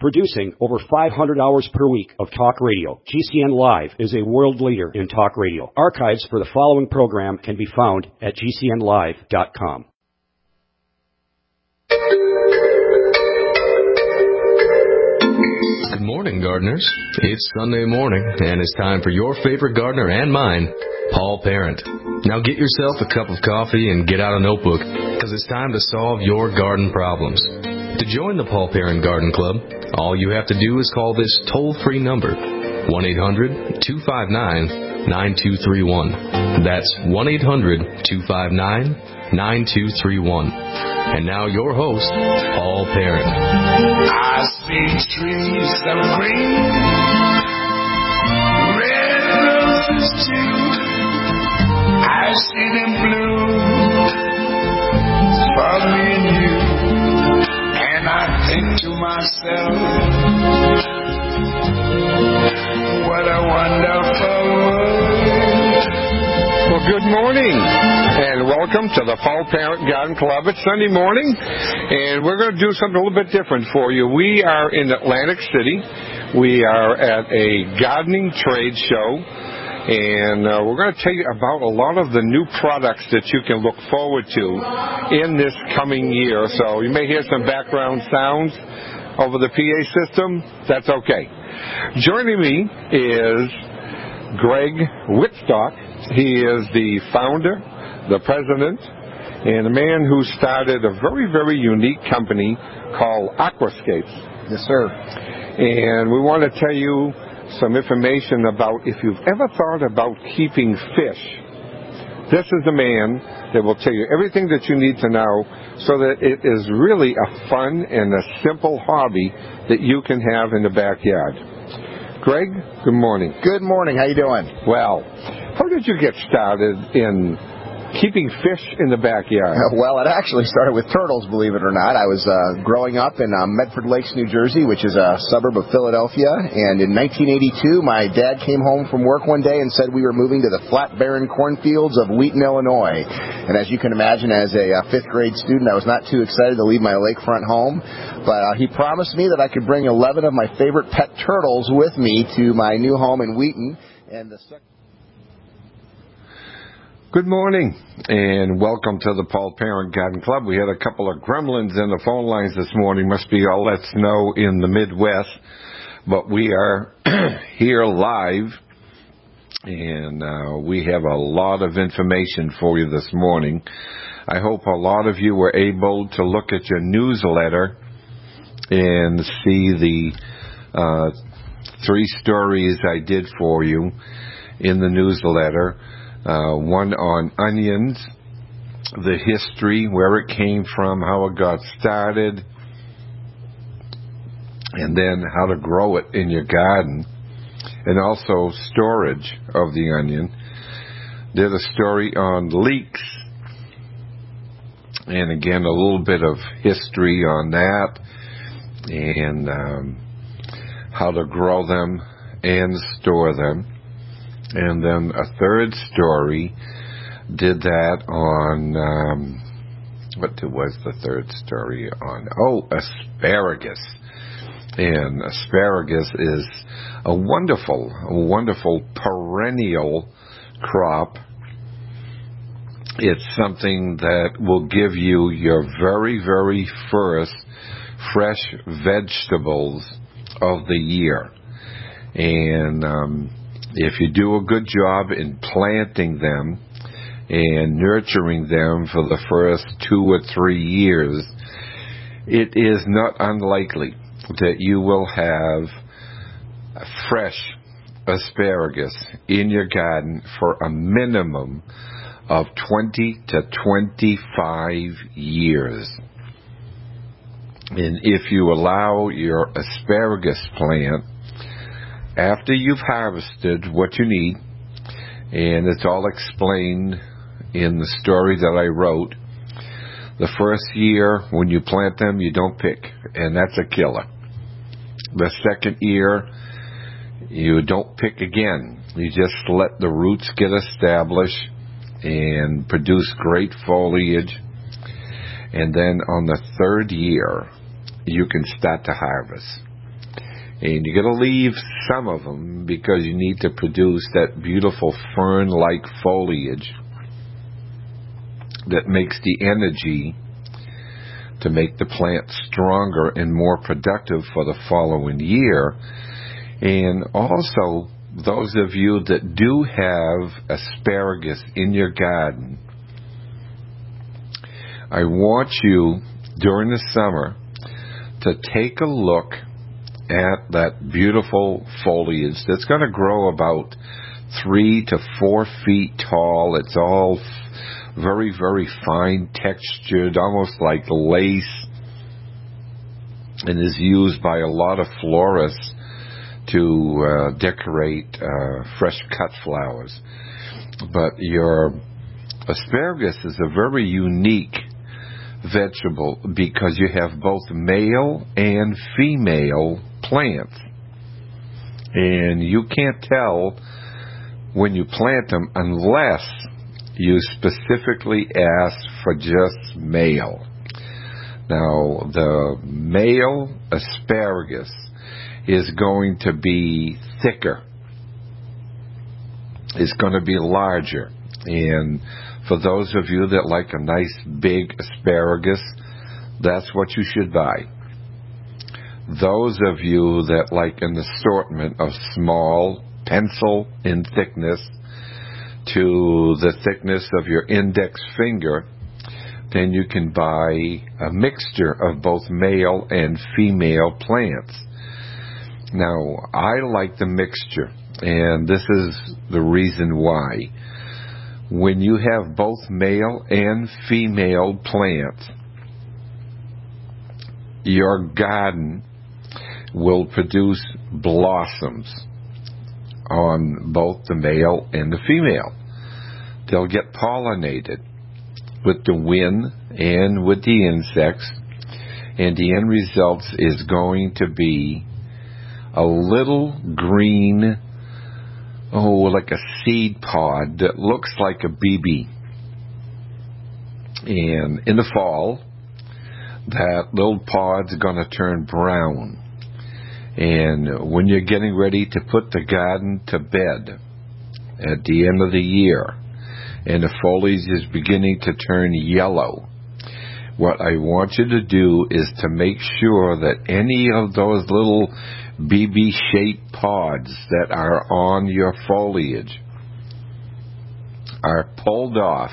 Producing over 500 hours per week of talk radio, GCN Live is a world leader in talk radio. Archives for the following program can be found at gcnlive.com. Good morning, gardeners. It's Sunday morning, and it's time for your favorite gardener and mine, Paul Parent. Now get yourself a cup of coffee and get out a notebook, because it's time to solve your garden problems. To join the Paul Parent Garden Club, all you have to do is call this toll-free number, 1-800-259-9231. That's 1-800-259-9231. And now your host, Paul Parent. I see trees of green, red roses too. I see them blue for me and you. And I think to myself, what a wonderful world. Well, good morning, and welcome to the Paul Parent Garden Club. It's Sunday morning, and we're going to do something a little bit different for you. We are in Atlantic City. We are at a gardening trade show, and we're going to tell you about a lot of the new products that you can look forward to in this coming year. So you may hear some background sounds over the PA system. That's okay. Joining me is Greg Wittstock. He is the founder, the president, and a man who started a very, very unique company called Aquascapes. Yes, sir. And we want to tell you some information about if you've ever thought about keeping fish. This is the man that will tell you everything that you need to know so that it is really a fun and a simple hobby that you can have in the backyard. Greg, good morning. Good morning. How you doing? Well, how did you get started in keeping fish in the backyard? Well, it actually started with turtles, believe it or not. I was growing up in Medford Lakes, New Jersey, which is a suburb of Philadelphia. And in 1982, my dad came home from work one day and said we were moving to the flat, barren cornfields of Wheaton, Illinois. And as you can imagine, as a fifth grade student, I was not too excited to leave my lakefront home. But he promised me that I could bring 11 of my favorite pet turtles with me to my new home in Wheaton. And the Good morning, and welcome to the Paul Parent Garden Club. We had a couple of gremlins in the phone lines this morning. Must be all that snow in the Midwest. But we are here live, and we have a lot of information for you this morning. I hope a lot of you were able to look at your newsletter and see the 3 stories I did for you in the newsletter. One on onions, the history, where it came from, how it got started, and then how to grow it in your garden, and also storage of the onion. Did a story on leeks, and again a little bit of history on that, and how to grow them and store them. And then a third story did that on, what was the third story on? Oh, asparagus. And asparagus is a wonderful perennial crop. It's something that will give you your very, very first fresh vegetables of the year. And if you do a good job in planting them and nurturing them for the first 2 or 3 years, it is not unlikely that you will have fresh asparagus in your garden for a minimum of 20 to 25 years. And if you allow your asparagus plant, after you've harvested what you need, and it's all explained in the story that I wrote, the first year when you plant them, you don't pick, and that's a killer. The second year, you don't pick again. You just let the roots get established and produce great foliage. And then on the third year, you can start to harvest. And you got to leave some of them because you need to produce that beautiful fern-like foliage that makes the energy to make the plant stronger and more productive for the following year. And also, those of you that do have asparagus in your garden, I want you during the summer to take a look at that beautiful foliage that's going to grow about 3 to 4 feet tall. It's all very, very fine textured, almost like lace, and is used by a lot of florists to decorate fresh cut flowers. But your asparagus is a very unique vegetable because you have both male and female plants. And you can't tell when you plant them unless you specifically ask for just male. Now, the male asparagus is going to be thicker. It's going to be larger. And for those of you that like a nice big asparagus, that's what you should buy. Those of you that like an assortment of small, pencil in thickness to the thickness of your index finger, then you can buy a mixture of both male and female plants. Now, I like the mixture, and this is the reason why. When you have both male and female plants, your garden will produce blossoms on both the male and the female. They'll get pollinated with the wind and with the insects, and the end result is going to be a little green, like a seed pod that looks like a BB. And in the fall, that little pod's going to turn brown. And when you're getting ready to put the garden to bed at the end of the year, and the foliage is beginning to turn yellow, what I want you to do is to make sure that any of those little BB-shaped pods that are on your foliage are pulled off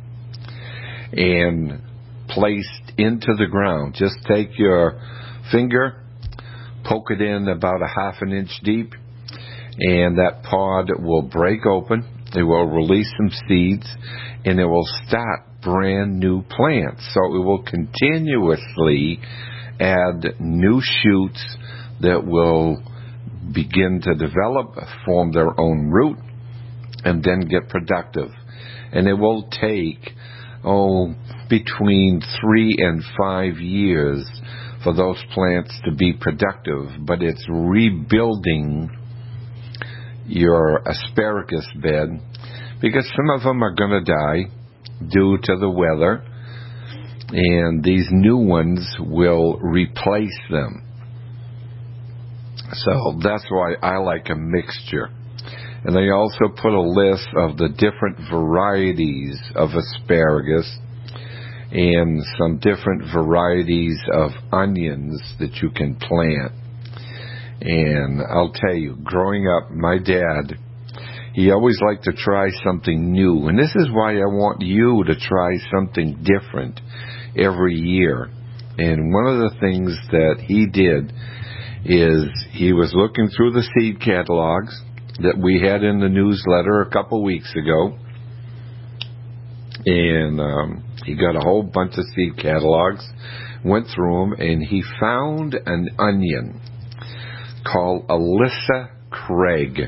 and placed into the ground. Just take your finger, poke it in about a half an inch deep, and that pod will break open. It will release some seeds, and it will start brand new plants. So it will continuously add new shoots that will begin to develop, form their own root, and then get productive. And it will take, between 3 and 5 years for those plants to be productive. But it's rebuilding your asparagus bed, because some of them are going to die due to the weather, and these new ones will replace them. So that's why I like a mixture. And I also put a list of the different varieties of asparagus and some different varieties of onions that you can plant. And I'll tell you, growing up, my dad, he always liked to try something new. And this is why I want you to try something different every year. And one of the things that he did is he was looking through the seed catalogs that we had in the newsletter a couple weeks ago. And he got a whole bunch of seed catalogs, went through them, and he found an onion called Alyssa Craig.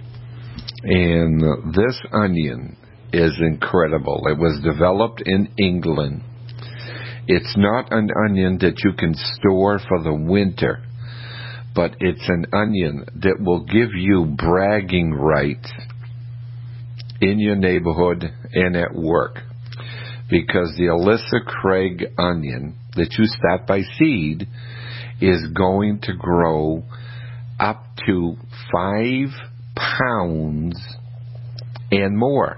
And this onion is incredible. It was developed in England. It's not an onion that you can store for the winter, but it's an onion that will give you bragging rights in your neighborhood and at work. Because the Alyssa Craig onion that you start by seed is going to grow up to 5 pounds and more.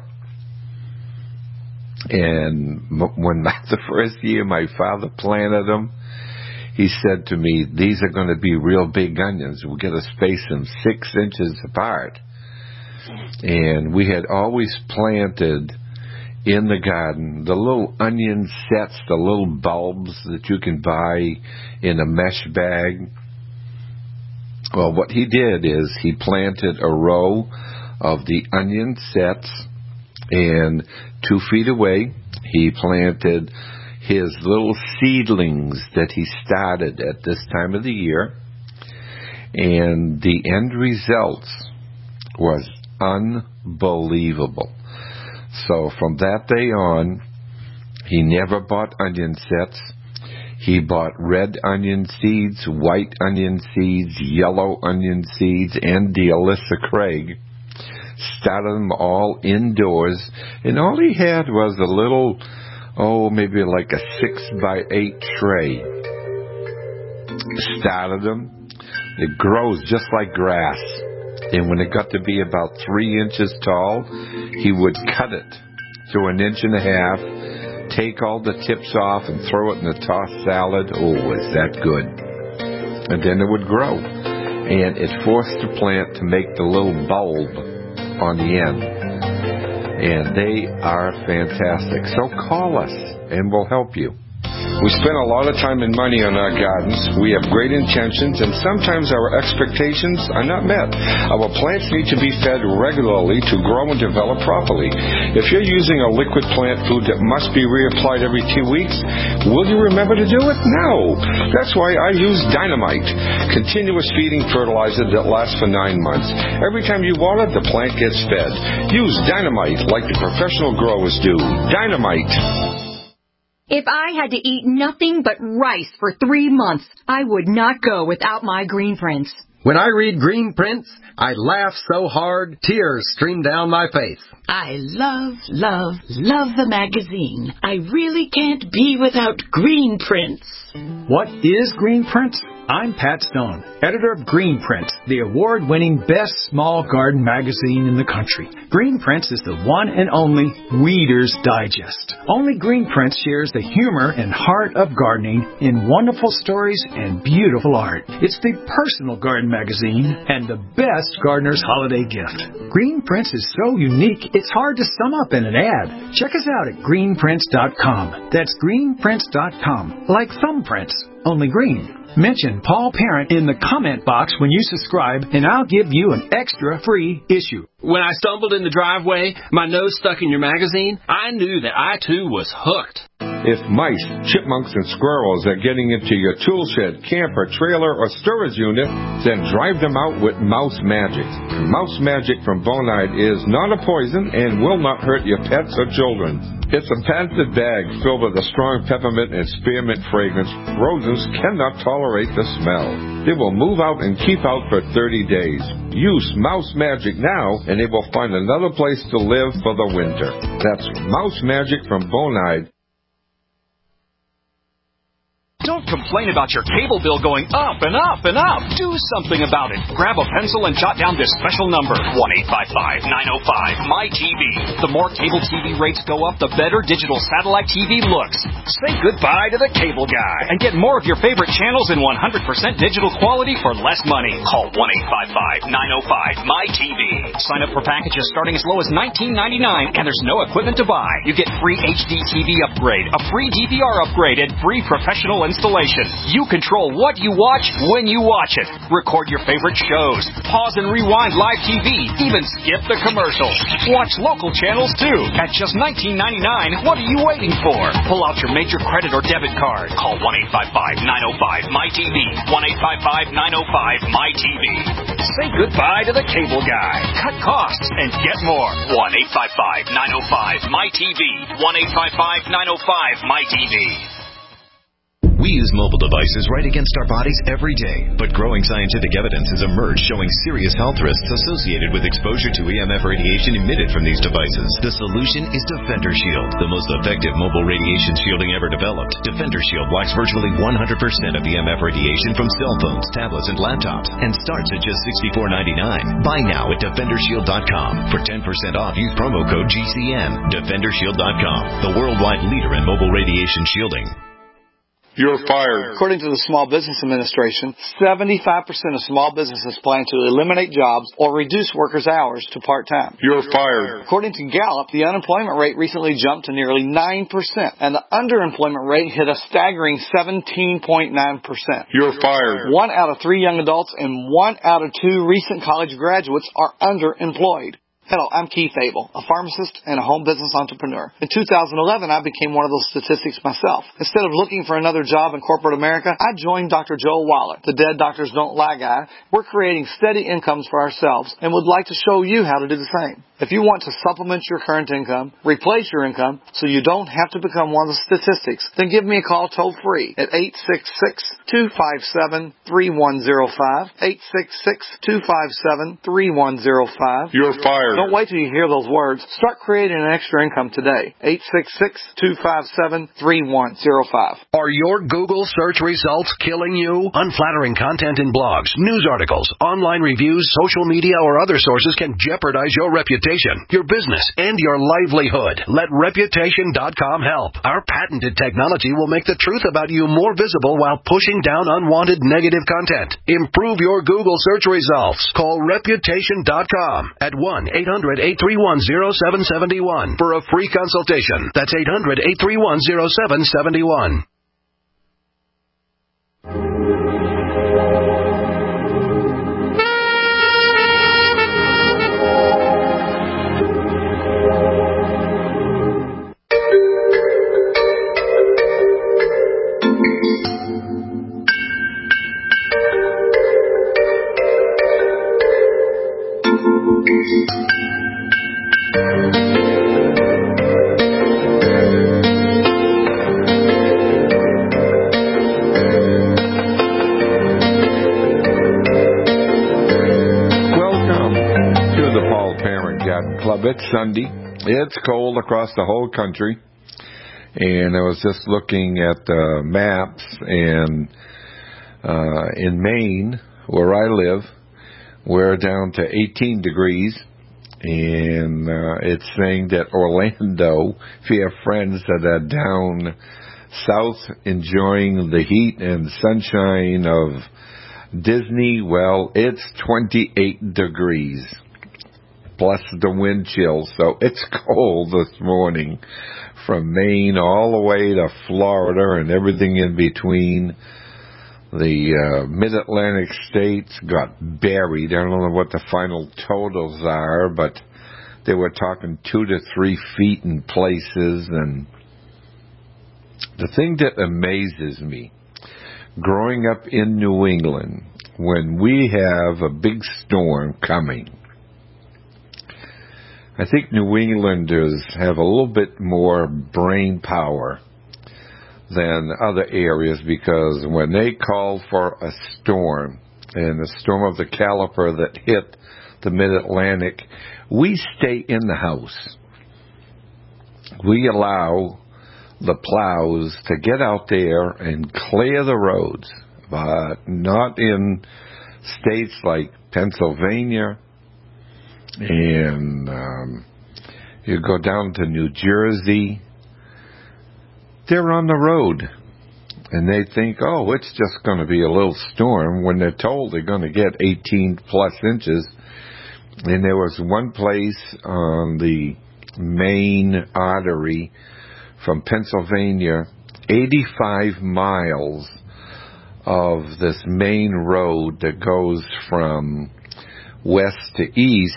And when the first year my father planted them, he said to me, these are going to be real big onions. We're going to space them 6 inches apart. And we had always planted in the garden the little onion sets, the little bulbs that you can buy in a mesh bag. Well, what he did is he planted a row of the onion sets, and 2 feet away he planted his little seedlings that he started at this time of the year. And the end result was unbelievable. So from that day on, he never bought onion sets. He bought red onion seeds, white onion seeds, yellow onion seeds, and the Alyssa Craig. Started them all indoors, and all he had was a little, maybe like a 6x8 tray. Started them. It grows just like grass. And when it got to be about 3 inches tall, he would cut it to 1.5 inches, take all the tips off and throw it in a tossed salad. Oh, was that good. And then it would grow. And it forced the plant to make the little bulb on the end. And they are fantastic. So call us and we'll help you. We spend a lot of time and money on our gardens. We have great intentions, and sometimes our expectations are not met. Our plants need to be fed regularly to grow and develop properly. If you're using a liquid plant food that must be reapplied every 2 weeks, will you remember to do it? No. That's why I use Dynamite, continuous feeding fertilizer that lasts for 9 months. Every time you water, the plant gets fed. Use Dynamite like the professional growers do. Dynamite. If I had to eat nothing but rice for 3 months, I would not go without my Green Prints. When I read Green Prints, I laugh so hard, tears stream down my face. I love the magazine. I really can't be without Green Prints. What is Green Prints? I'm Pat Stone, editor of Green Prints, the award-winning best small garden magazine in the country. Green Prints is the one and only Reader's Digest. Only Green Prints shares the humor and heart of gardening in wonderful stories and beautiful art. It's the personal garden magazine and the best gardener's holiday gift. Green Prints is so unique, it's hard to sum up in an ad. Check us out at greenprints.com. That's greenprints.com, like thumbprints, only green. Mention Paul Parent in the comment box when you subscribe, and I'll give you an extra free issue. When I stumbled in the driveway, my nose stuck in your magazine, I knew that I, too, was hooked. If mice, chipmunks, and squirrels are getting into your tool shed, camper, trailer, or storage unit, then drive them out with Mouse Magic. Mouse Magic from Bonide is not a poison and will not hurt your pets or children. It's a patented bag filled with a strong peppermint and spearmint fragrance. Rodents cannot tolerate the smell. They will move out and keep out for 30 days. Use Mouse Magic now, and they will find another place to live for the winter. That's Mouse Magic from Bonide. Don't complain about your cable bill going up and up and up. Do something about it. Grab a pencil and jot down this special number, 1-855-905-MY-TV. The more cable TV rates go up, the better digital satellite TV looks. Say goodbye to the cable guy and get more of your favorite channels in 100% digital quality for less money. Call 1-855-905-MY-TV. Sign up for packages starting as low as $19.99, and there's no equipment to buy. You get free HD TV upgrade, a free DVR upgrade, and free professional installation. You control what you watch when you watch it. Record your favorite shows. Pause and rewind live TV. Even skip the commercials. Watch local channels too. At just $19.99, what are you waiting for? Pull out your major credit or debit card. Call 1-855-905-MY-TV. 1-855-905-MY-TV. Say goodbye to the cable guy. Cut costs and get more. 1-855-905-MY-TV. 1-855-905-MY-TV. We use mobile devices right against our bodies every day, but growing scientific evidence has emerged showing serious health risks associated with exposure to EMF radiation emitted from these devices. The solution is Defender Shield, the most effective mobile radiation shielding ever developed. Defender Shield blocks virtually 100% of EMF radiation from cell phones, tablets, and laptops, and starts at just $64.99. Buy now at DefenderShield.com. For 10% off, use promo code GCN. DefenderShield.com, the worldwide leader in mobile radiation shielding. You're fired. According to the Small Business Administration, 75% of small businesses plan to eliminate jobs or reduce workers' hours to part-time. You're fired. According to Gallup, the unemployment rate recently jumped to nearly 9%, and the underemployment rate hit a staggering 17.9%. You're fired. 1 out of 3 young adults and 1 out of 2 recent college graduates are underemployed. Hello, I'm Keith Abel, a pharmacist and a home business entrepreneur. In 2011, I became one of those statistics myself. Instead of looking for another job in corporate America, I joined Dr. Joel Waller, the Dead Doctors Don't Lie guy. We're creating steady incomes for ourselves and would like to show you how to do the same. If you want to supplement your current income, replace your income, so you don't have to become one of the statistics, then give me a call toll-free at 866-257-3105, 866-257-3105. You're fired. Don't wait till you hear those words. Start creating an extra income today. 866-257-3105. Are your Google search results killing you? Unflattering content in blogs, news articles, online reviews, social media, or other sources can jeopardize your reputation, your business, and your livelihood. Let Reputation.com help. Our patented technology will make the truth about you more visible while pushing down unwanted negative content. Improve your Google search results. Call Reputation.com at 1-800-831-0771 for a free consultation. That's 800-831-0771. It's Sunday. It's cold across the whole country. And I was just looking at the maps, and in Maine, where I live, we're down to 18 degrees. And it's saying that Orlando, if you have friends that are down south enjoying the heat and sunshine of Disney, well, it's 28 degrees. Plus the wind chill, so it's cold this morning from Maine all the way to Florida and everything in between. The mid-Atlantic states got buried. I don't know what the final totals are, but they were talking 2 to 3 feet in places. And the thing that amazes me, growing up in New England, when we have a big storm coming, I think New Englanders have a little bit more brain power than other areas, because when they call for a storm, and a storm of the caliber that hit the mid-Atlantic, we stay in the house. We allow the plows to get out there and clear the roads, but not in states like Pennsylvania. And you go down to New Jersey, they're on the road. And they think, oh, it's just going to be a little storm, when they're told they're going to get 18 plus inches. And there was one place on the main artery from Pennsylvania, 85 miles of this main road that goes from west to east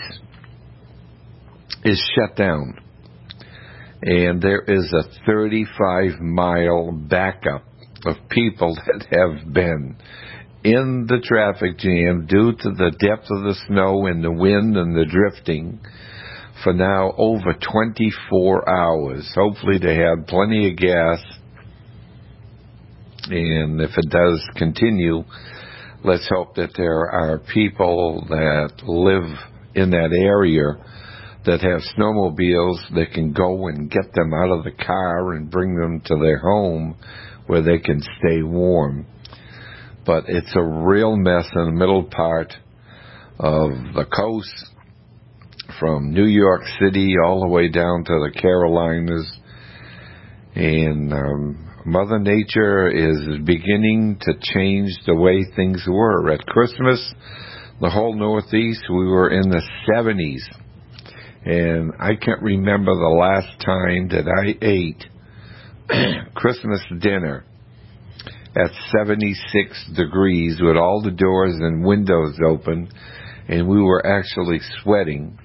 is shut down, and there is a 35-mile backup of people that have been in the traffic jam due to the depth of the snow and the wind and the drifting for now over 24 hours. Hopefully they have plenty of gas And if it does continue, let's hope that there are people that live in that area that have snowmobiles that can go and get them out of the car and bring them to their home where they can stay warm. But it's a real mess in the middle part of the coast, from New York City all the way down to the Carolinas. And Mother Nature is beginning to change the way things were. At Christmas, the whole Northeast, we were in the 70s. And I can't remember the last time that I ate Christmas dinner at 76 degrees with all the doors and windows open, and we were actually sweating.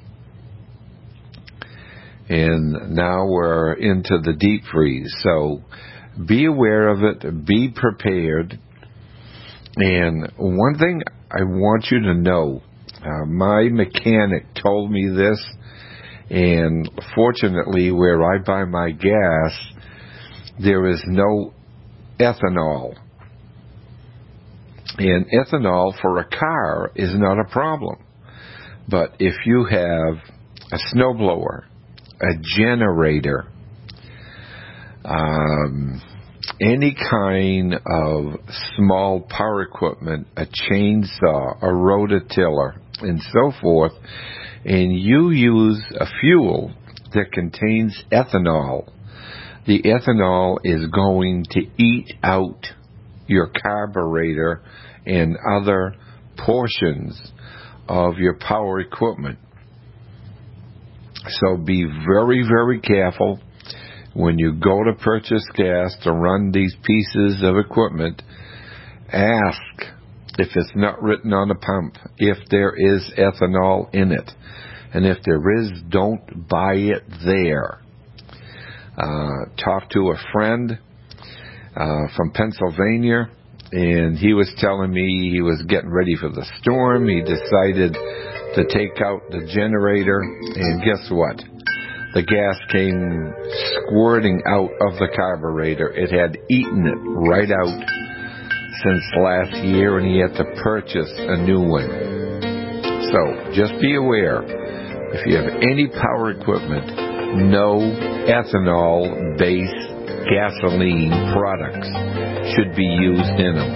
And now we're into the deep freeze. So be aware of it, be prepared. And one thing I want you to know, my mechanic told me this, and fortunately where I buy my gas, there is no ethanol. And ethanol for a car is not a problem. But if you have a snowblower, a generator, any kind of small power equipment, a chainsaw, a rototiller, and so forth, and you use a fuel that contains ethanol, the ethanol is going to eat out your carburetor and other portions of your power equipment. So be very, very careful when you go to purchase gas to run these pieces of equipment. Ask if it's not written on the pump if there is ethanol in it. And if there is, don't buy it there. Talked to a friend from Pennsylvania, and he was telling me he was getting ready for the storm. He decided to take out the generator, and guess what? The gas came squirting out of the carburetor. It had eaten it right out since last year, and he had to purchase a new one. So just be aware, if you have any power equipment, no ethanol-based gasoline products should be used in them.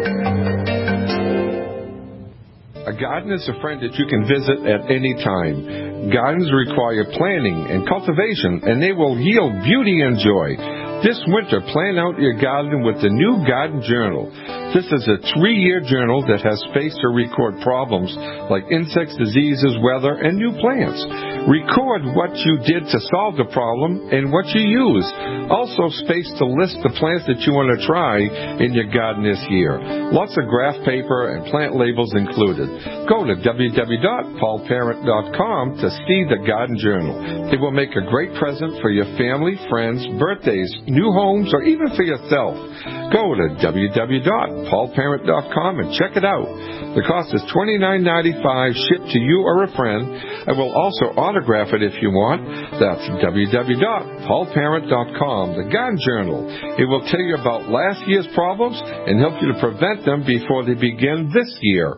A garden is a friend that you can visit at any time. Gardens require planning and cultivation, and they will yield beauty and joy. This winter, plan out your garden with the new Garden Journal. This is a 3-year journal that has space to record problems like insects, diseases, weather, and new plants. Record what you did to solve the problem and what you used. Also space to list the plants that you want to try in your garden this year. Lots of graph paper and plant labels included. Go to www.paulparent.com to see the Garden Journal. It will make a great present for your family, friends, birthdays, new homes, or even for yourself. Go to www.paulparent.com and check it out. The cost is $29.95 shipped to you or a friend. I will also autograph it if you want. That's www.paulparent.com, the Garden Journal. It will tell you about last year's problems and help you to prevent them before they begin this year.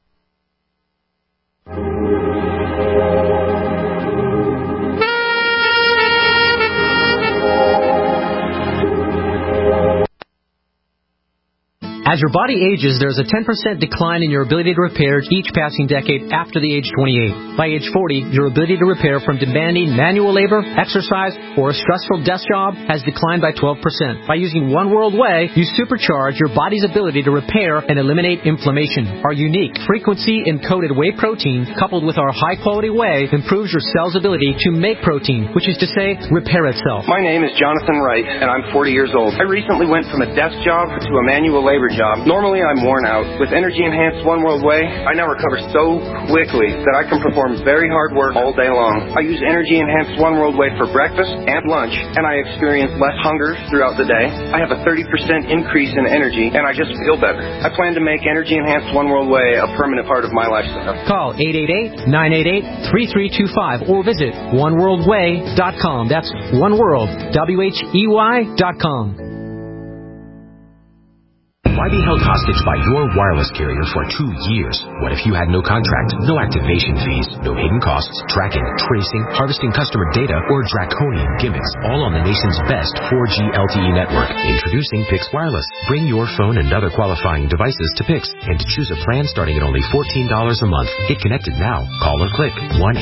As your body ages, there's a 10% decline in your ability to repair each passing decade after the age 28. By age 40, your ability to repair from demanding manual labor, exercise, or a stressful desk job has declined by 12%. By using One World Whey, you supercharge your body's ability to repair and eliminate inflammation. Our unique frequency-encoded whey protein, coupled with our high-quality whey, improves your cell's ability to make protein, which is to say, repair itself. My name is Jonathan Wright, and I'm 40 years old. I recently went from a desk job to a manual labor job. Normally, I'm worn out. With Energy Enhanced One World Whey, I now recover so quickly that I can perform very hard work all day long. I use Energy Enhanced One World Whey for breakfast and lunch, and I experience less hunger throughout the day. I have a 30% increase in energy, and I just feel better. I plan to make Energy Enhanced One World Whey a permanent part of my lifestyle. Call 888-988-3325 or visit oneworldwhey.com. That's oneworld, WHEY.com. Why be held hostage by your wireless carrier for 2 years? What if you had no contract, no activation fees, no hidden costs, tracking, tracing, harvesting customer data, or draconian gimmicks, all on the nation's best 4G LTE network? Introducing Pix Wireless. Bring your phone and other qualifying devices to Pix and choose a plan starting at only $14 a month. Get connected now. Call or click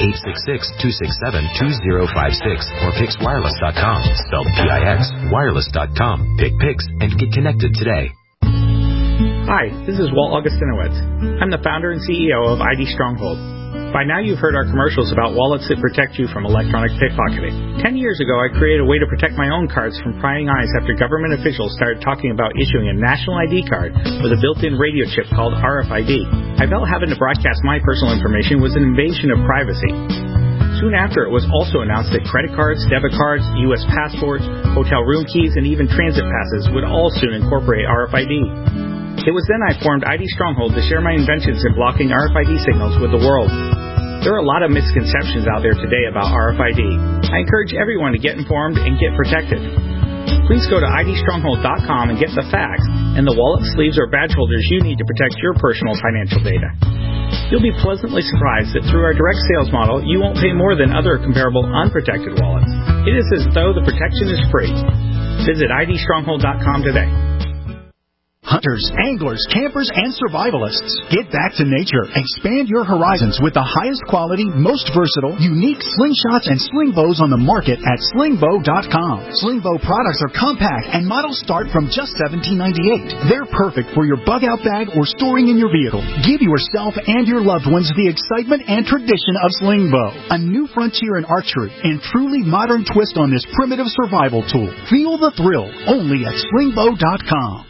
1-866-267-2056 or PixWireless.com. Spelled P-I-X, wireless.com. Pick Pix and get connected today. Hi, this is Walt Augustinowitz. I'm the founder and CEO of ID Stronghold. By now you've heard our commercials about wallets that protect you from electronic pickpocketing. 10 years ago, I created a way to protect my own cards from prying eyes after government officials started talking about issuing a national ID card with a built-in radio chip called RFID. I felt having to broadcast my personal information was an invasion of privacy. Soon after, it was also announced that credit cards, debit cards, U.S. passports, hotel room keys, and even transit passes would all soon incorporate RFID. It was then I formed ID Stronghold to share my inventions in blocking RFID signals with the world. There are a lot of misconceptions out there today about RFID. I encourage everyone to get informed and get protected. Please go to idstronghold.com and get the facts and the wallet, sleeves, or badge holders you need to protect your personal financial data. You'll be pleasantly surprised that through our direct sales model, you won't pay more than other comparable unprotected wallets. It is as though the protection is free. Visit idstronghold.com today. Hunters, anglers, campers, and survivalists. Get back to nature. Expand your horizons with the highest quality, most versatile, unique slingshots and sling bows on the market at slingbow.com. Slingbow products are compact and models start from just $17.98. They're perfect for your bug-out bag or storing in your vehicle. Give yourself and your loved ones the excitement and tradition of Slingbow. A new frontier in archery and truly modern twist on this primitive survival tool. Feel the thrill only at slingbow.com.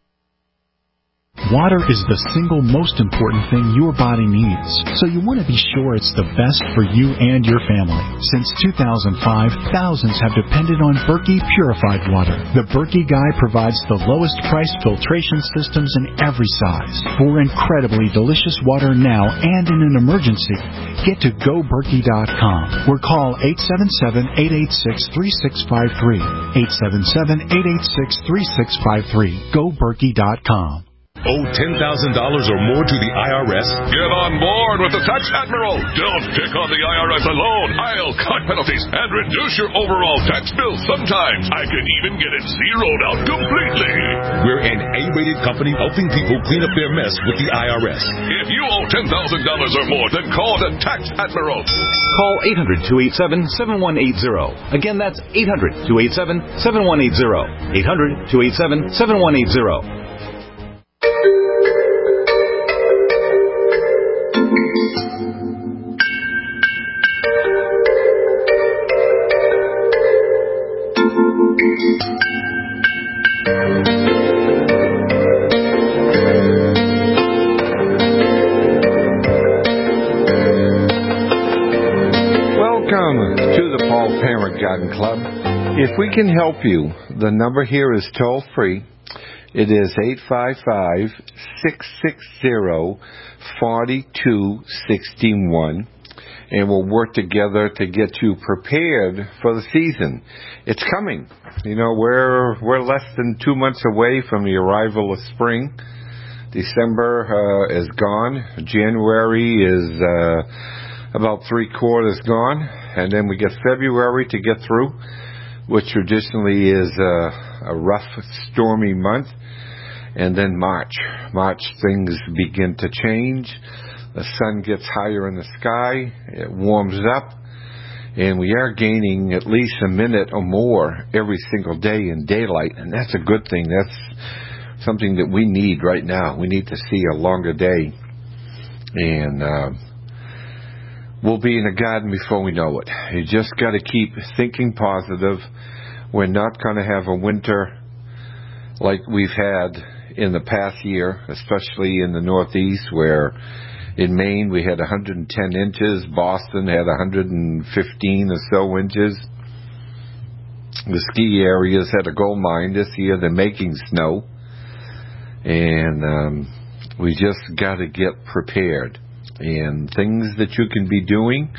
Water is the single most important thing your body needs, so you want to be sure it's the best for you and your family. Since 2005, thousands have depended on Berkey purified water. The Berkey Guy provides the lowest price filtration systems in every size. For incredibly delicious water now and in an emergency, get to GoBerkey.com or call 877-886-3653. 877-886-3653. GoBerkey.com. Owe $10,000 or more to the IRS? Get on board with the Tax Admiral. Don't pick on the IRS alone. I'll cut penalties and reduce your overall tax bill. Sometimes I can even get it zeroed out completely. We're an A-rated company helping people clean up their mess with the IRS. If you owe $10,000 or more, then call the Tax Admiral. Call 800-287-7180. Again, that's 800-287-7180. 800-287-7180. Club. If we can help you, the number here is toll free. It is 855-660-4261, and we'll work together to get you prepared for the season. It's coming. You know, we're less than 2 months away from the arrival of spring. December is gone. January is about 3/4 gone, and then we get February to get through, which traditionally is a rough, stormy month, and then March. March, things begin to change. The sun gets higher in the sky, it warms up, and we are gaining at least a minute or more every single day in daylight, and that's a good thing. That's something that we need right now. We need to see a longer day, and we'll be in the garden before we know it. You just got to keep thinking positive. We're not going to have a winter like we've had in the past year, especially in the Northeast, where in Maine we had 110 inches. Boston had 115 or so inches. The ski areas had a gold mine. This year they're making snow. And we just got to get prepared. And things that you can be doing,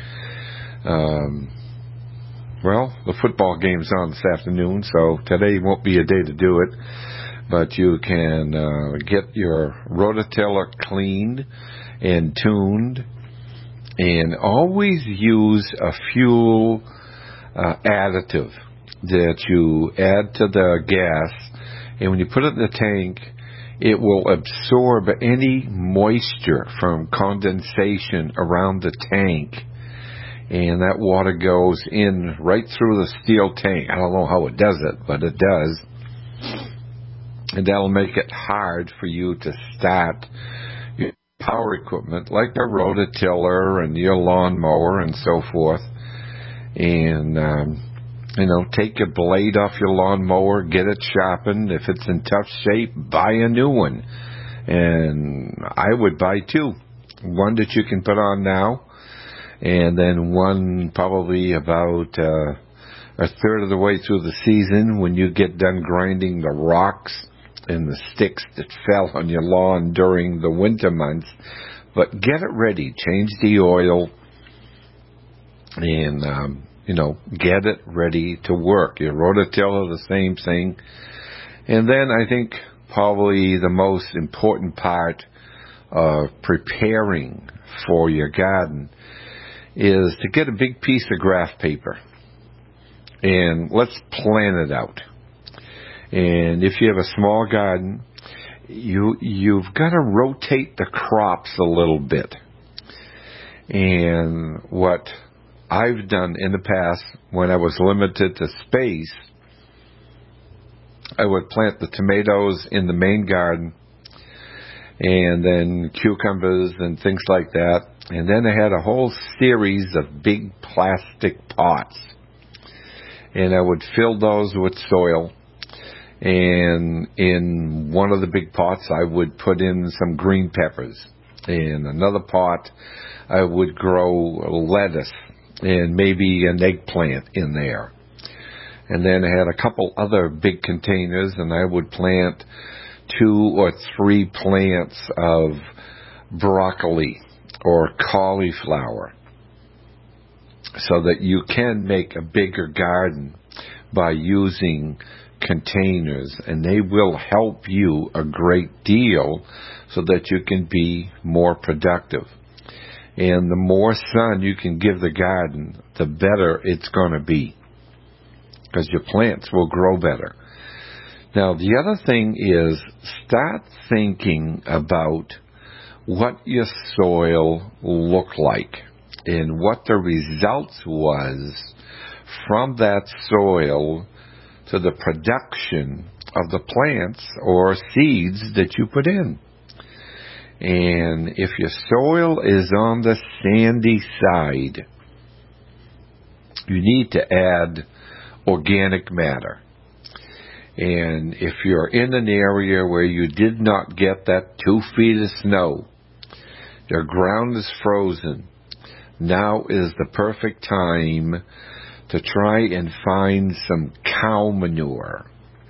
well, the football game's on this afternoon, so today won't be a day to do it. but you can get your rototiller cleaned and tuned, and always use a fuel additive that you add to the gas, and when you put it in the tank, it will absorb any moisture from condensation around the tank, and that water goes in right through the steel tank. I don't know how it does it, but it does. And that'll make it hard for you to start your power equipment like a rototiller and your lawnmower and so forth. And, take your blade off your lawnmower, get it sharpened. If it's in tough shape, buy a new one. And I would buy two. One that you can put on now, and then one probably about a third of the way through the season when you get done grinding the rocks and the sticks that fell on your lawn during the winter months. But get it ready. Change the oil and, get it ready to work. Your rototiller, the same thing. And then I think probably the most important part of preparing for your garden is to get a big piece of graph paper and let's plan it out. And if you have a small garden, you've got to rotate the crops a little bit. And what I've done in the past, when I was limited to space, I would plant the tomatoes in the main garden, and then cucumbers and things like that. And then I had a whole series of big plastic pots, and I would fill those with soil. And in one of the big pots, I would put in some green peppers. In another pot, I would grow lettuce and maybe an eggplant in there. And then I had a couple other big containers, and I would plant 2 or 3 plants of broccoli or cauliflower, so that you can make a bigger garden by using containers, and they will help you a great deal so that you can be more productive. And the more sun you can give the garden, the better it's going to be, because your plants will grow better. Now, the other thing is, start thinking about what your soil looked like and what the results was from that soil to the production of the plants or seeds that you put in. And if your soil is on the sandy side, you need to add organic matter. And if you're in an area where you did not get that 2 feet of snow, your ground is frozen, now is the perfect time to try and find some cow manure,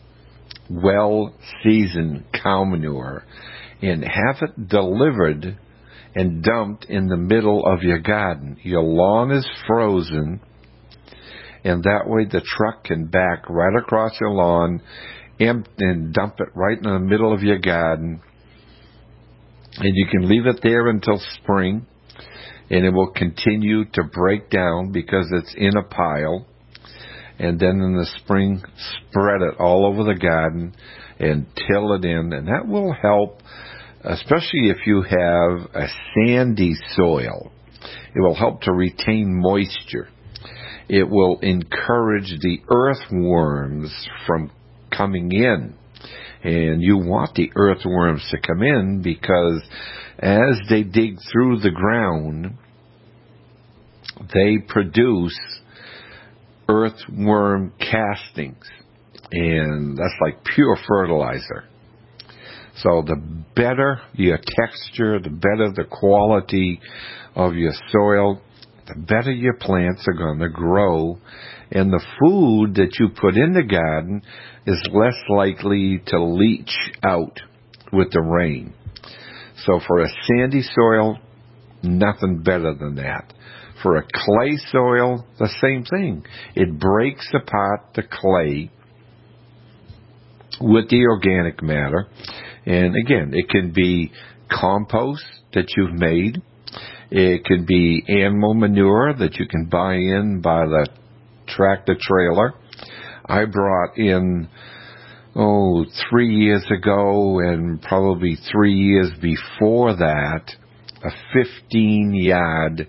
well-seasoned cow manure, and have it delivered and dumped in the middle of your garden. Your lawn is frozen, and that way the truck can back right across your lawn and dump it right in the middle of your garden. And you can leave it there until spring, and it will continue to break down because it's in a pile. And then in the spring, spread it all over the garden and till it in, and that will help, especially if you have a sandy soil. It will help to retain moisture. It will encourage the earthworms from coming in. And you want the earthworms to come in because as they dig through the ground, they produce earthworm castings. And that's like pure fertilizer. So the better your texture, the better the quality of your soil, the better your plants are going to grow. And the food that you put in the garden is less likely to leach out with the rain. So for a sandy soil, nothing better than that. For a clay soil, the same thing. It breaks apart the clay with the organic matter. And again, it can be compost that you've made. It can be animal manure that you can buy in by the tractor trailer. I brought in, 3 years ago and probably 3 years before that, a 15-yard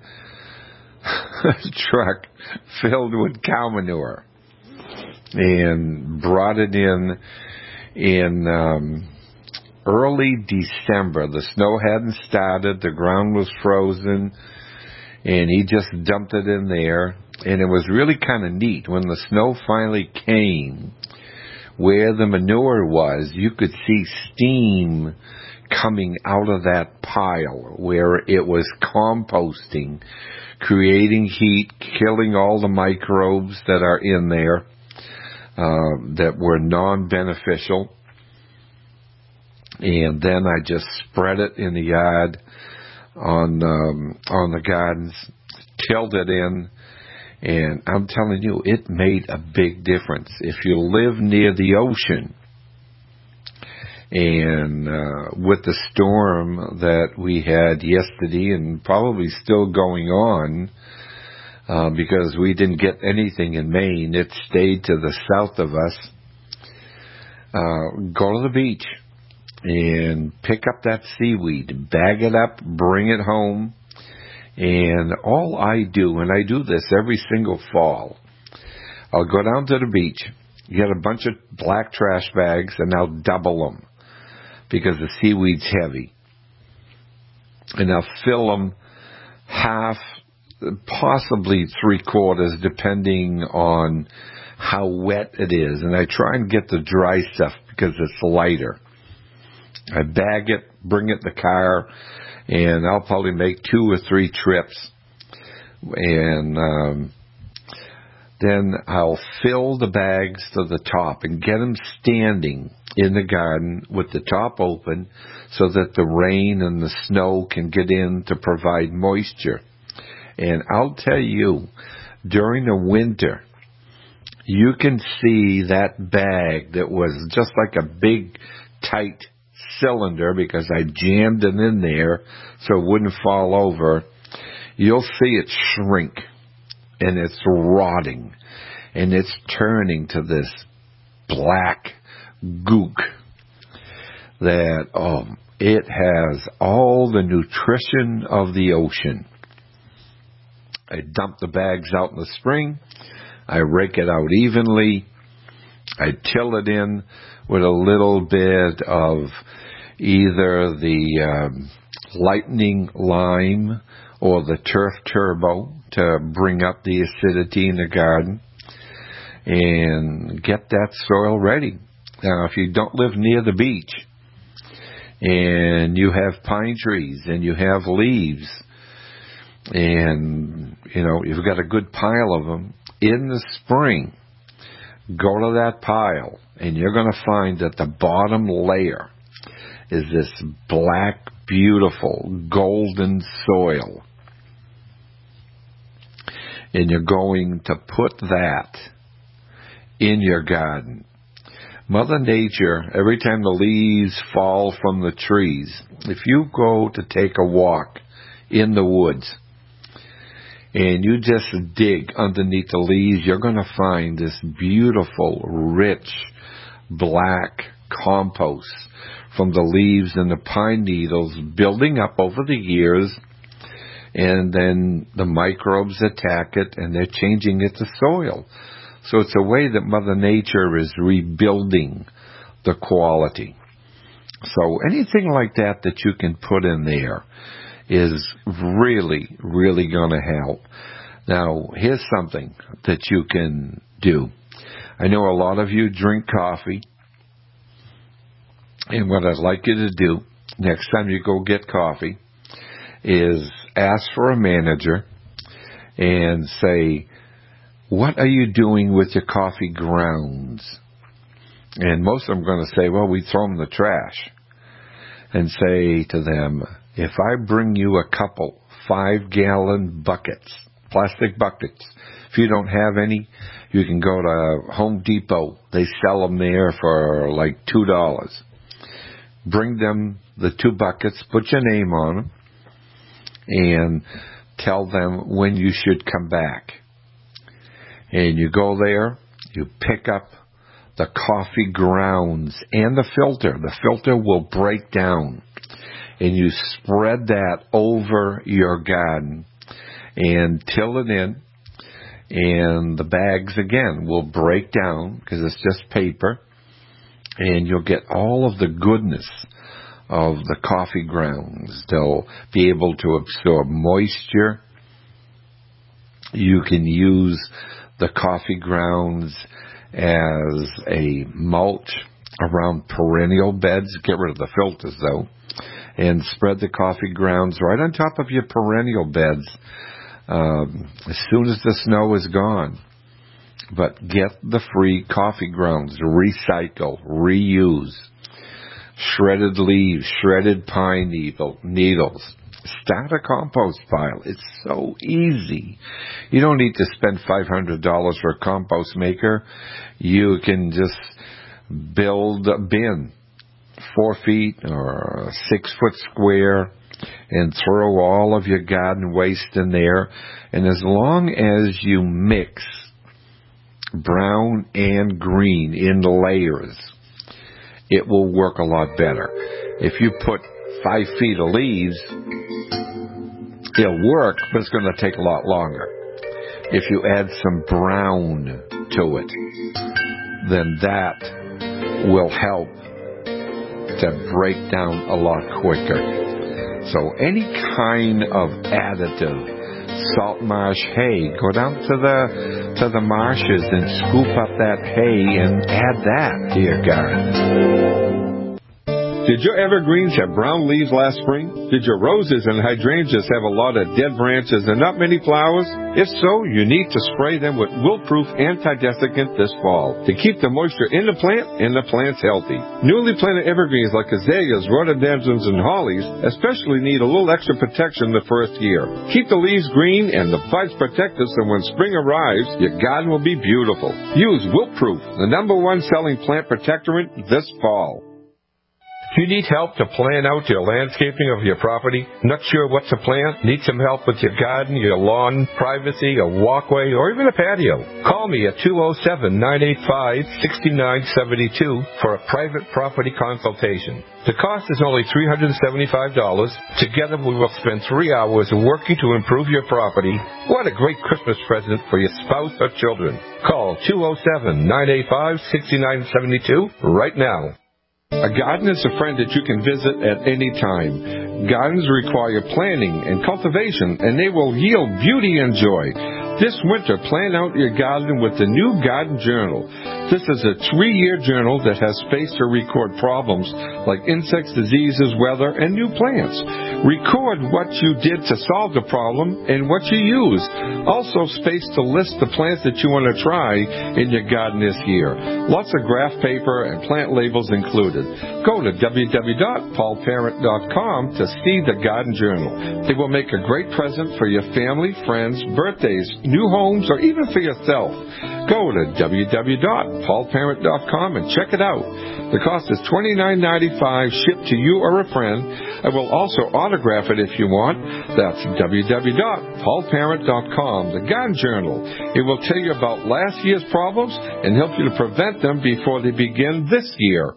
truck filled with cow manure, and brought it in early December. The snow hadn't started, the ground was frozen, and he just dumped it in there. And it was really kind of neat. When the snow finally came, where the manure was, you could see steam coming out of that pile where it was composting, creating heat, killing all the microbes that are in there that were non-beneficial. And then I just spread it in the yard on the gardens, tilled it in, and I'm telling you, it made a big difference. If you live near the ocean, and with the storm that we had yesterday and probably still going on, because we didn't get anything in Maine, it stayed to the south of us, go to the beach and pick up that seaweed, bag it up, bring it home. And all I do, and I do this every single fall, I'll go down to the beach, get a bunch of black trash bags, and I'll double them because the seaweed's heavy. And I'll fill them half, possibly 3/4, depending on how wet it is. And I try and get the dry stuff because it's lighter. I bag it, bring it in the car, and I'll probably make 2 or 3 trips. And then I'll fill the bags to the top and get them standing in the garden with the top open so that the rain and the snow can get in to provide moisture. And I'll tell you, during the winter, you can see that bag that was just like a big, tight cylinder because I jammed it in there so it wouldn't fall over. You'll see it shrink, and it's rotting, and it's turning to this black gook that it has all the nutrition of the ocean. I dump the bags out in the spring. I rake it out evenly. I till it in with a little bit of either the lightning lime or the turf turbo to bring up the acidity in the garden and get that soil ready. Now, if you don't live near the beach and you have pine trees and you have leaves and, you've got a good pile of them, in the spring, go to that pile and you're going to find that the bottom layer is this black, beautiful, golden soil. And you're going to put that in your garden. Mother Nature, every time the leaves fall from the trees, if you go to take a walk in the woods and you just dig underneath the leaves, you're going to find this beautiful, rich, black compost from the leaves and the pine needles building up over the years, and then the microbes attack it and they're changing it to soil. So it's a way that Mother Nature is rebuilding the quality. So anything like that that you can put in there is really, really going to help. Now, here's something that you can do. I know a lot of you drink coffee, and what I'd like you to do next time you go get coffee is ask for a manager and say, what are you doing with your coffee grounds? And most of them are going to say, well, we throw them in the trash. And say to them, if I bring you a couple 5-gallon buckets, plastic buckets, If you don't have any, you can go to Home Depot. They sell them there for like $2. Bring them the 2 buckets, put your name on them, and tell them when you should come back. And you go there, you pick up the coffee grounds and the filter. The filter will break down. And you spread that over your garden and till it in. And the bags, again, will break down because it's just paper. And you'll get all of the goodness of the coffee grounds. They'll be able to absorb moisture. You can use the coffee grounds as a mulch around perennial beds. Get rid of the filters, though. And spread the coffee grounds right on top of your perennial beds as soon as the snow is gone. But get the free coffee grounds. Recycle, reuse. Shredded leaves, shredded pine needles. Start a compost pile. It's so easy. You don't need to spend $500 for a compost maker. You can just build a bin, 4 feet or 6 foot square, and throw all of your garden waste in there. And as long as you mix brown and green in layers, it will work a lot better. If you put 5 feet of leaves, it'll work, but it's going to take a lot longer. If you add some brown to it, then that will help to break down a lot quicker. So any kind of additive, salt marsh hay, go down to the marshes and scoop up that hay and add that to your garden. Did your evergreens have brown leaves last spring? Did your roses and hydrangeas have a lot of dead branches and not many flowers? If so, you need to spray them with wilt-proof anti-desiccant this fall to keep the moisture in the plant and the plants healthy. Newly planted evergreens like azaleas, rhododendrons, and hollies especially need a little extra protection the first year. Keep the leaves green and the buds protected so when spring arrives, your garden will be beautiful. Use Wilt-Proof, the #1 selling plant protectorant this fall. If you need help to plan out your landscaping of your property, not sure what to plant, need some help with your garden, your lawn, privacy, a walkway, or even a patio, call me at 207-985-6972 for a private property consultation. The cost is only $375. Together we will spend 3 hours working to improve your property. What a great Christmas present for your spouse or children. Call 207-985-6972 right now. A garden is a friend that you can visit at any time. Gardens require planning and cultivation, and they will yield beauty and joy. This winter, plan out your garden with the new Garden Journal. This is a 3-year journal that has space to record problems like insects, diseases, weather, and new plants. Record what you did to solve the problem and what you used. Also space to list the plants that you want to try in your garden this year. Lots of graph paper and plant labels included. Go to www.paulparent.com to see the Garden Journal. It will make a great present for your family, friends, birthdays, new homes, or even for yourself. Go to www.paulparent.com and check it out. The cost is $29.95 shipped to you or a friend. I will also autograph it if you want. That's www.paulparent.com, the Garden Journal. It will tell you about last year's problems and help you to prevent them before they begin this year.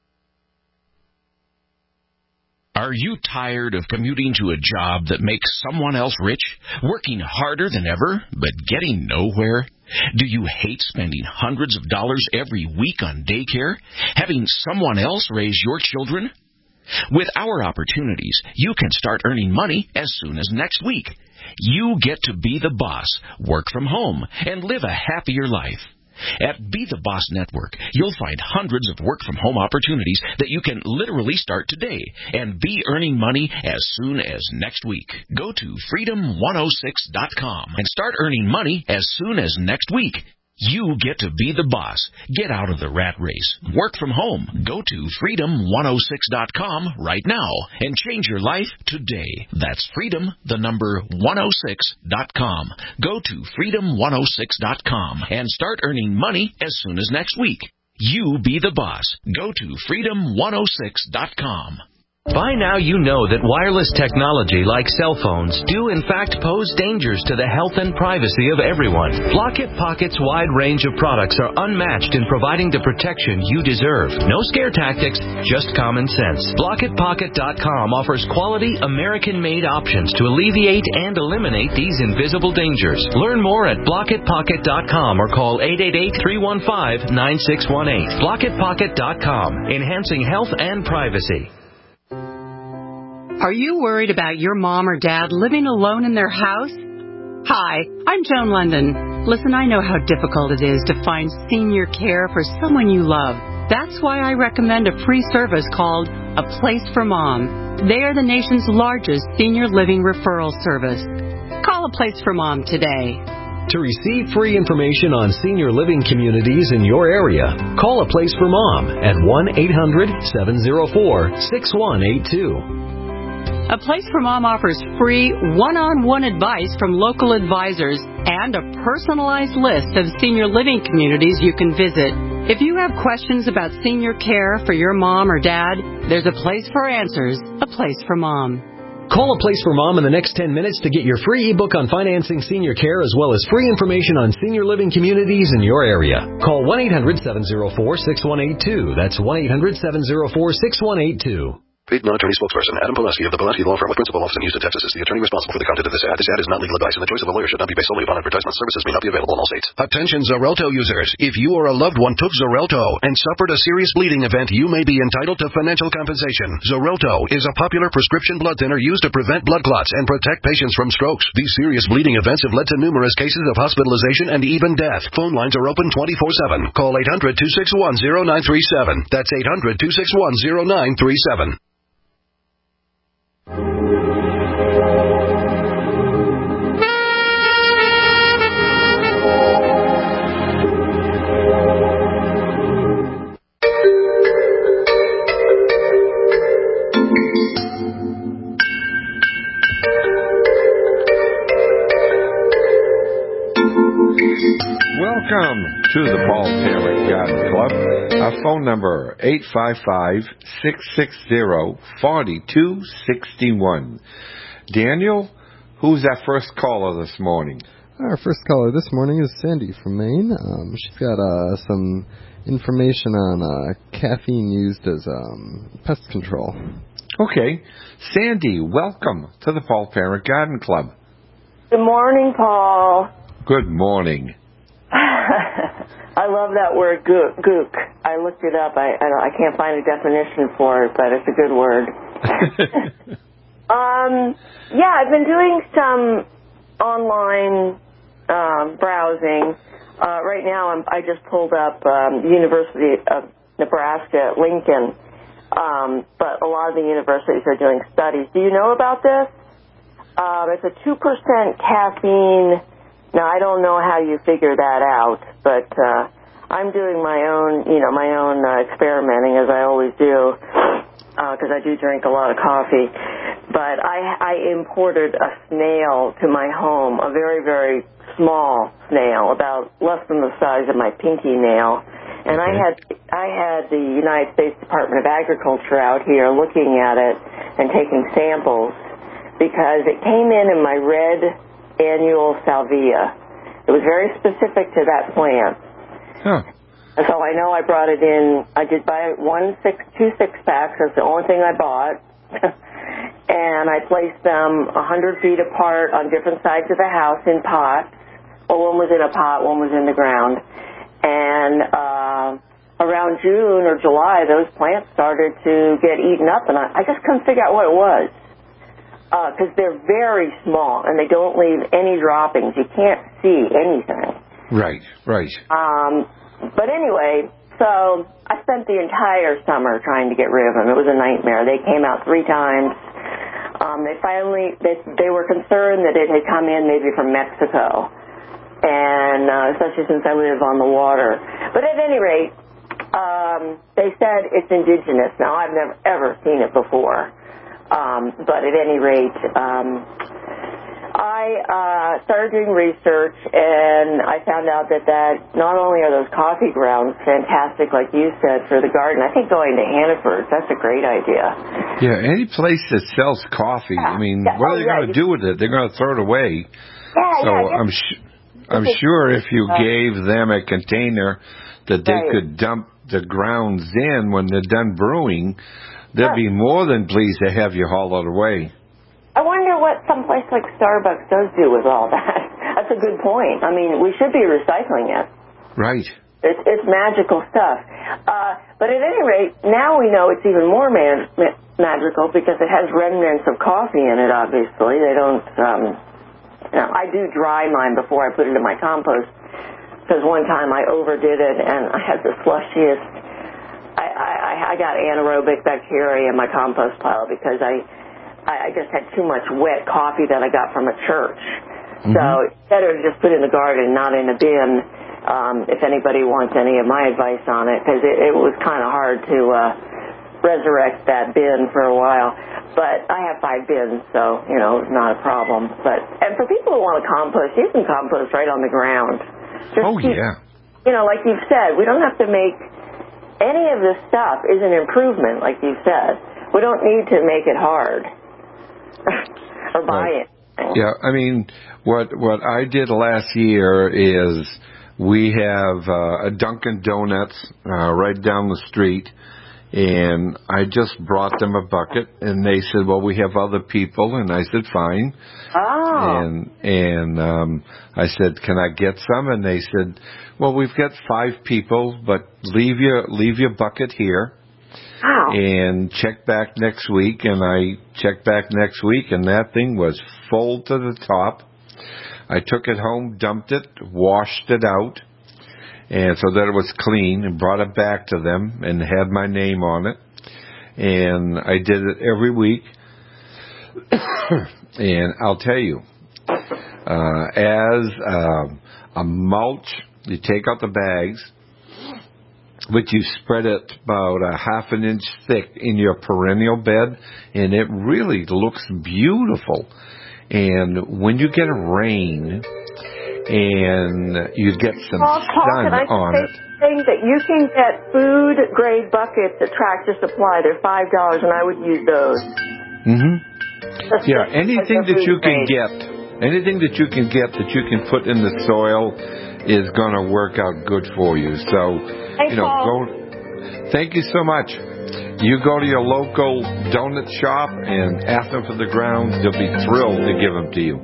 Are you tired of commuting to a job that makes someone else rich, working harder than ever, but getting nowhere? Do you hate spending hundreds of dollars every week on daycare, having someone else raise your children? With our opportunities, you can start earning money as soon as next week. You get to be the boss, work from home, and live a happier life. At Be the Boss Network, you'll find hundreds of work-from-home opportunities that you can literally start today and be earning money as soon as next week. Go to freedom106.com and start earning money as soon as next week. You get to be the boss. Get out of the rat race. Work from home. Go to freedom106.com right now and change your life today. That's freedom106.com. Go to freedom106.com and start earning money as soon as next week. You be the boss. Go to freedom106.com. By now you know that wireless technology like cell phones do in fact pose dangers to the health and privacy of everyone. Blockit Pocket's wide range of products are unmatched in providing the protection you deserve. No scare tactics, just common sense. BlockitPocket.com offers quality American-made options to alleviate and eliminate these invisible dangers. Learn more at BlockitPocket.com or call 888-315-9618. BlockitPocket.com, enhancing health and privacy. Are you worried about your mom or dad living alone in their house? Hi, I'm Joan London. Listen, I know how difficult it is to find senior care for someone you love. That's why I recommend a free service called A Place for Mom. They are the nation's largest senior living referral service. Call A Place for Mom today. To receive free information on senior living communities in your area, call A Place for Mom at 1-800-704-6182. A Place for Mom offers free one-on-one advice from local advisors and a personalized list of senior living communities you can visit. If you have questions about senior care for your mom or dad, there's a place for answers, A Place for Mom. Call A Place for Mom in the next 10 minutes to get your free ebook on financing senior care as well as free information on senior living communities in your area. Call 1-800-704-6182. That's 1-800-704-6182. Paid non-attorney spokesperson Adam Poleski of the Poleski Law Firm with principal office in Houston, Texas is the attorney responsible for the content of this ad. This ad is not legal advice, and the choice of a lawyer should not be based solely upon advertisement. Services may not be available in all states. Attention Xarelto users. If you or a loved one took Xarelto and suffered a serious bleeding event, you may be entitled to financial compensation. Xarelto is a popular prescription blood thinner used to prevent blood clots and protect patients from strokes. These serious bleeding events have led to numerous cases of hospitalization and even death. Phone lines are open 24/7. Call 800-261-0937. That's 800-261-0937. Welcome to the Paul Parent Garden Club. Our phone number, 855-660-4261. Daniel, who's our first caller this morning? Our first caller this morning is Sandy from Maine. She's got some information on caffeine used as pest control. Okay. Sandy, welcome to the Paul Parent Garden Club. Good morning, Paul. Good morning. I love that word, gook. I looked it up. I can't find a definition for it, but it's a good word. Yeah, I've been doing some online browsing. Right now, I just pulled up the University of Nebraska at Lincoln, but a lot of the universities are doing studies. Do you know about this? It's a 2% caffeine. Now, I don't know how you figure that out, but I'm doing my own experimenting, as I always do, because I do drink a lot of coffee. But I imported a snail to my home, a very, very small snail, about less than the size of my pinky nail. And okay. I had the United States Department of Agriculture out here looking at it and taking samples because it came in my red annual salvia. It was very specific to that plant. Huh. And so I know I brought it in. I did buy 2 six-packs. That's the only thing I bought. And I placed them 100 feet apart on different sides of the house in pots. Well, one was in a pot, one was in the ground. And around June or July, those plants started to get eaten up, and I just couldn't figure out what it was. Because they're very small, and they don't leave any droppings. You can't see anything. Right. But anyway, so I spent the entire summer trying to get rid of them. It was a nightmare. They came out 3 times. They were concerned that it had come in maybe from Mexico. and especially since I live on the water. But at any rate, they said it's indigenous. Now, I've never ever seen it before, but at any rate, I started doing research, and I found out that not only are those coffee grounds fantastic, like you said, for the garden. I think going to Hannaford, that's a great idea. Yeah, any place that sells coffee. I mean, what are they going to do with it? They're going to throw it away. I'm sure if you gave them a container that they could dump the grounds in when they're done brewing, they'd be more than pleased to have you haul it away. I wonder what someplace like Starbucks does do with all that. That's a good point. I mean, we should be recycling it. Right. It's magical stuff. But at any rate, now we know it's even more magical because it has remnants of coffee in it, obviously. They don't, I do dry mine before I put it in my compost because one time I overdid it and I had the slushiest. I got anaerobic bacteria in my compost pile because I just had too much wet coffee that I got from a church. Mm-hmm. So better to just put it in the garden, not in a bin, if anybody wants any of my advice on it, because it was kind of hard to resurrect that bin for a while. But I have 5 bins, so, it's not a problem. And for people who want to compost, you can compost right on the ground. Yeah. Like you've said, we don't have to make any of this stuff is an improvement, like you said. We don't need to make it hard. Or buy it. Yeah, I mean, what I did last year is we have a Dunkin' Donuts right down the street, and I just brought them a bucket, and they said, well, we have other people, and I said, fine. Oh. And I said, can I get some? And they said, well, we've got 5 people, but leave your bucket here. Wow. And check back next week, and I checked back next week, and that thing was full to the top. I took it home, dumped it, washed it out, and so that it was clean, and brought it back to them, and had my name on it. And I did it every week. And I'll tell you, as a mulch, you take out the bags, but you spread it about a half an inch thick in your perennial bed, and it really looks beautiful. And when you get a rain and you get some sun on it. Saying that you can get food grade buckets at Tractor Supply. They're $5, and I would use those. Mm-hmm. Yeah, anything that you can get that you can put in the soil is going to work out good for you. So. Thank you so much. You go to your local donut shop and ask them for the grounds. They'll be thrilled to give them to you.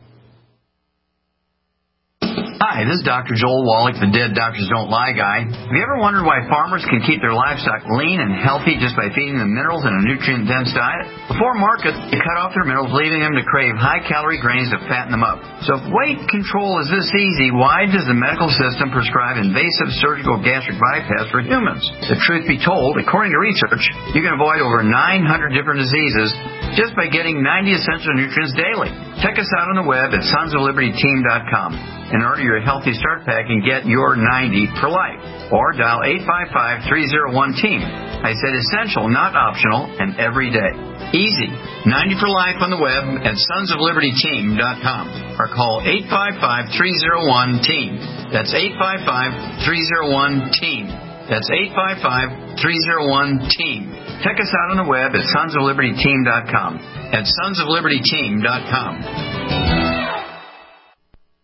Hi, this is Dr. Joel Wallach, the Dead Doctors Don't Lie guy. Have you ever wondered why farmers can keep their livestock lean and healthy just by feeding them minerals in a nutrient-dense diet? Before market, they cut off their minerals, leaving them to crave high-calorie grains to fatten them up. So if weight control is this easy, why does the medical system prescribe invasive surgical gastric bypass for humans? The truth be told, according to research, you can avoid over 900 different diseases just by getting 90 essential nutrients daily. Check us out on the web at sonsoflibertyteam.com. and order your Healthy Start Pack and get your 90 for life. Or dial 855-301-TEAM. I said essential, not optional, and every day. Easy. 90 for life on the web at sonsoflibertyteam.com. Or call 855-301-TEAM. That's 855-301-TEAM. That's 855-301-TEAM. Check us out on the web at sonsoflibertyteam.com. At sonsoflibertyteam.com.